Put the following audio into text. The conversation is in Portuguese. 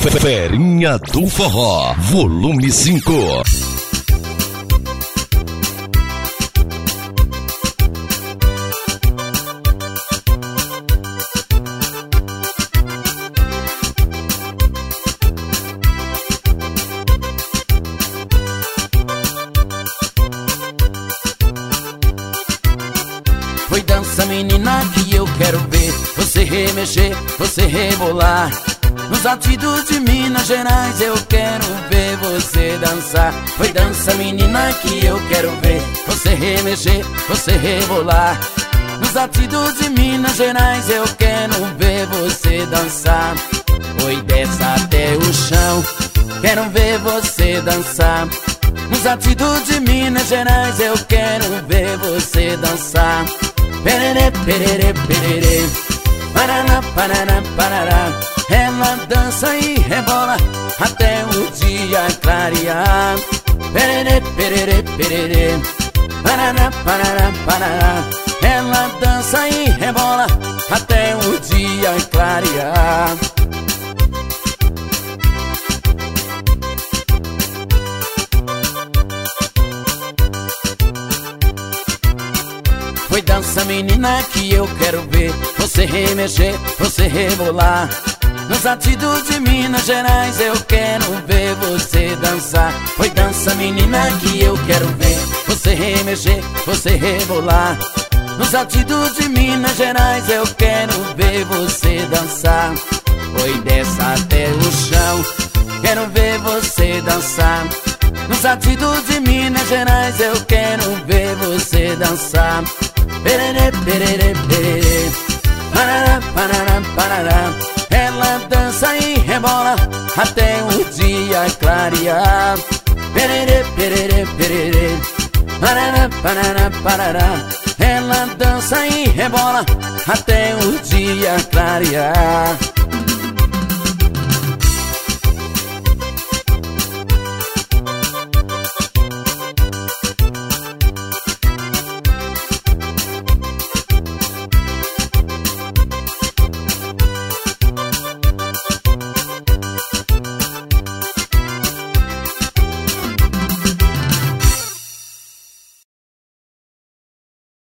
Ferinha do Forró, volume 5. Foi dança, menina, que eu quero ver você remexer, você rebolar. Nos latidos de Minas Gerais eu quero ver você dançar. Foi dança, menina, que eu quero ver você remexer, você rebolar. Nos latidos de Minas Gerais eu quero ver você dançar. Oi, desça até o chão, quero ver você dançar. Nos latidos de Minas Gerais eu quero ver você dançar. Perere, perere, perere, parará, parará, parará. Ela dança e rebola até o dia clarear. Perere, perere, perere, parará, parará, parará. Ela dança e rebola até o dia clarear. Foi dança, menina, que eu quero ver você remexer, você rebolar. Nos latidos de Minas Gerais eu quero ver você dançar. Foi dança, menina, que eu quero ver você remexer, você rebolar. Nos latidos de Minas Gerais eu quero ver você dançar. Oi, desça até o chão, quero ver você dançar. Nos latidos de Minas Gerais eu quero ver você dançar. Perere, perere, perere, parará, parará, parará. Ela dança e rebola até o dia clarear. Perere, perere, perere, parará, parará, parará. Ela dança e rebola até o dia clarear.